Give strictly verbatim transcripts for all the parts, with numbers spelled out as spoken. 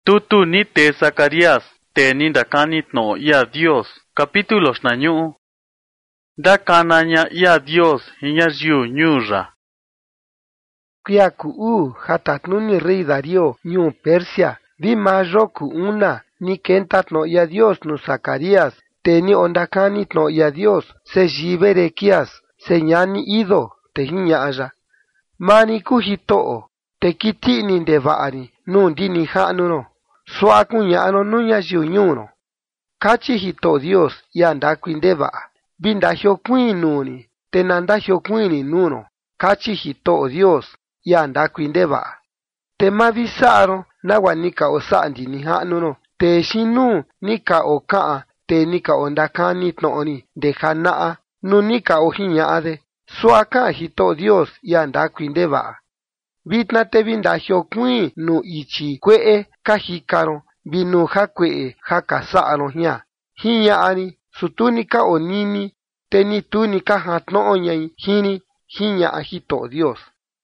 Tutu ni te Zacarías, te ni dakanit no ya Dios, capítulos nañu. Da kanaña ya Dios, iña yu ñura. Kuyaku u hatatnuni rey Darío ñu Persia, vi majoku una, ni kentat no ya Dios no Zacarías, te ni ondakanit no ya Dios, se jiberekias, se ñani ido, te hiñaya. Mani kuhitoo, te kitini de vaari, nun di ni hanuno, suaku ñano nuña yu ñuno. Kachi hito Dios ya ndakuindeva, binda hiokuin nuni, te nanda hiokuini nuno, kachi hito Dios ya ndakuindeva. Te mavisaro nawa nika osandi ni hanuno, te shinu nika okaa, te nika ondakani tnooni, de hanaa, nu nika ohiñaade, suaka hito Dios ya ndakuindeva. Vitna te binda hiokuin nu ichi kwee kahikaro, binu hakwee hakasaro hia. Hiñaani, sutunika onini, teni tunika hatnooñai hini, hiña hito Dios.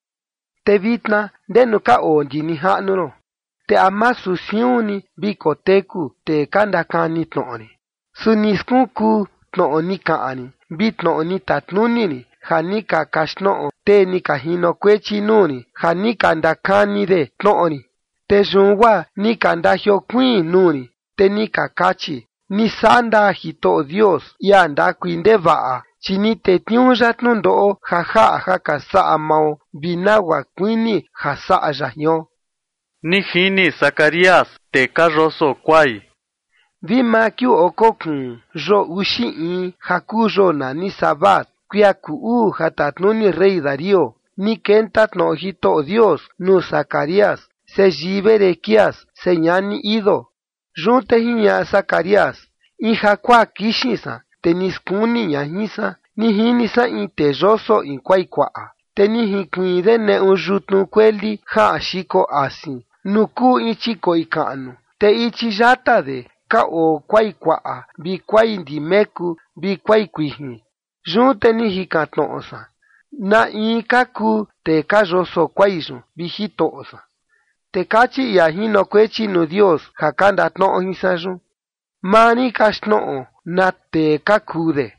Te vitna denuka ondini hanuno, te amasu siuni bikoteku te kandakani tnooni. Suniskuku tnooni kaani, bitnooni tatnunini, hanika kashnoo, te nika hino kwechi nuni, hanika ndakani de tnooni. Te junwa nika ndahiokuin nuni, te nika kachi, ni sanda hito Dios ya ndakuindeva, chini te tiunja tnundoo jaja hakasa mao, binawa kuini hasa jaño. Ni hini Zacarías, te carroso kwai. Vima kiu okokun, jo ushiin, hakujo na ni sabat, kuyaku u hatatnuni rey Darío, ni kentat no hito Dios, nu Zacarías, se jiberekias, se ñani ido. Junte hiña Zacarías, hija kwa kishisa, te niskuni ñahisa, ni hinisa in tejoso in kwaikwaa, te ni hikuide ne ujutnu kweli ha shiko asi, nuku ichiko ikanu, te ichi yata de, ka o kwaikwaa, bi kwai ndimeku, bi kwai kuihi. Junte ni hikatoosa, na ikaku te kajoso kwaijo, bi hitoosa. Te kachi ya hino kwechi nu Dios hakanda tnoo hisajo. Mani kashnoo na te kakude.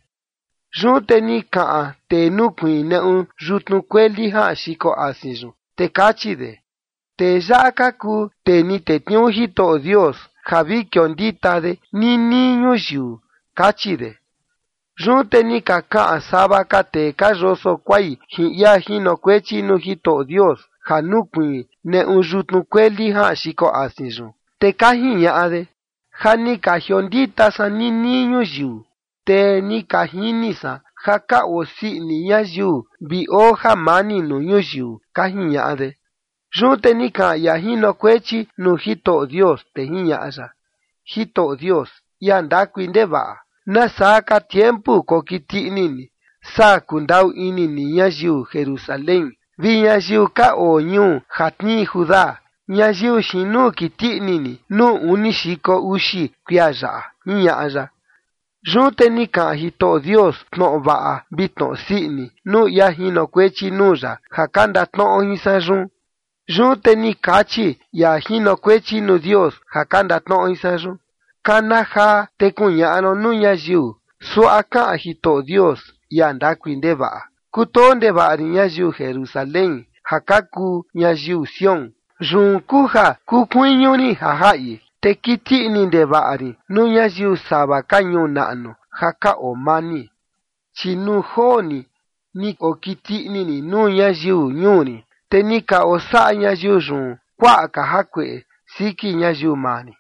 Junte ni kaa te nukui neun jutnu kweli ha shiko asijo. Te kachi de. Te ya kaku te ni te tiu hito Dios javi kiondita de ni niño yu. Kachi de. Junte ni kaka sabaka te kajoso kwai hiya hino kwechi nu hito Dios. Hanukui ne unjutnu kweli ha shiko asijo. Te kahiñaade, hani kahiondita sa ni niño yu, te ni kahinisa, haka osi niña yu, bi oja mani nuño yu, kahiñaade. Junte ni ka ya hino kwechi nu hito Dios te hiñaaya. Hito Dios, ya ndakuindeva, na saka tiempo kokitinini, sa kundau ini niña yu Jerusalén. Vi ñayiu ka oñu hatni Judá, ñayiu shinu kitinini, nu unishiko ushi kuyaya, ñaaya. Junte ni ka hito Dios tno vaa bitno sini, nu ya hino kwechi nuya, hakanda tno hisajun. Junte ni kachi ya hino kwechi nu Dios, hakanda tno hisajun. Kana ha te kuñano nu ñayiu, suaka hito Dios, ya ndakuindeva. Kutonde vaari ñayiu Jerusalén, hakaku ñayiu Sión. Runkuja kukuiñuni jajai, te kitini nde vaari, nu ñayiu saba kañu na'nu, haka omani. Chinu joni, ni okitinini nu ñayiu ñuni, te nika osa'a ñayiu run, kua'aka hakue, siki ñayiu mani.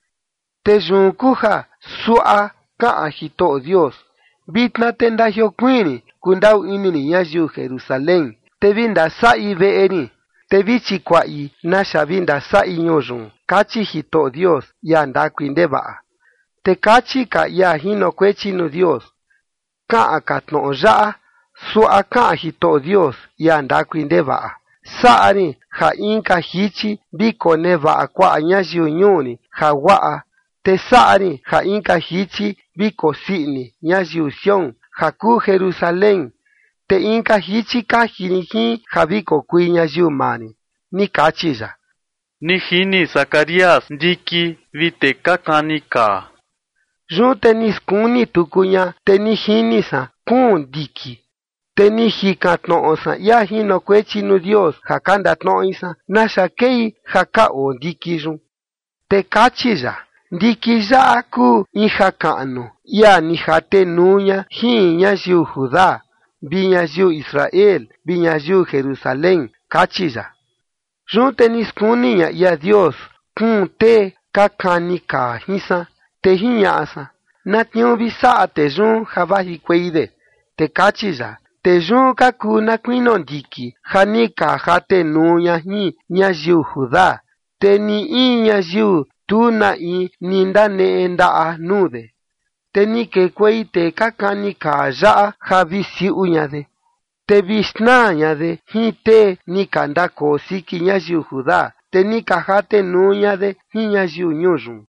Te runkuja su'a ka'a hito Dios, bitna te ndahiokuini, kundau inini ñayiu Jerusalén, te vinda sa'i ve'eni, te vichi kua'i nasha vinda sa'i ñoyun, kachi hito Dios ya ndakuindeva'a. Te kachi ka ya hino kwechi nu Dios, ka'a ka tno'o ya'a, su'a ka'a hito Dios ya ndakuindeva'a. Sa'ani ja inka hichi biko neva'a kua'a ñayiu ñuni ja wa'a, te sa'ani ja inka hichi biko si'ni ñayiu Sión, jaku Jerusalén, te inka hichi kajini hi javiko kui ñayiu mani, ni kachiya. Ni hini Zacarias ndiki vite kakanika. Yu teni skuni tukunya teni hini sa kun diki. Teni hikatno osa ya hino kwechinu Dios hakandatno isa nasha kei haka o diki yu. Te kachiya ndiki ya aku ihakano ya nihate nunya hinya yu Judá biña yu Israel biña yu Jerusalén kachiya. Yu teni skuni ya ya Dios kun te kakanika hisa te hinya asa natnyo bisa te yu habahi kweide te kachiya te yu kakuna kwino ndiki hanika hate nunya hi nya yu Judá te ni i nya yu tuna i ninda ne ndaa nude te ni ke kwei te kakanika ya habisi uñade te bisna ñade hi te ni kanda kosiki nya yu Judá te ni kahate nuñade hi nya yu ñuyu.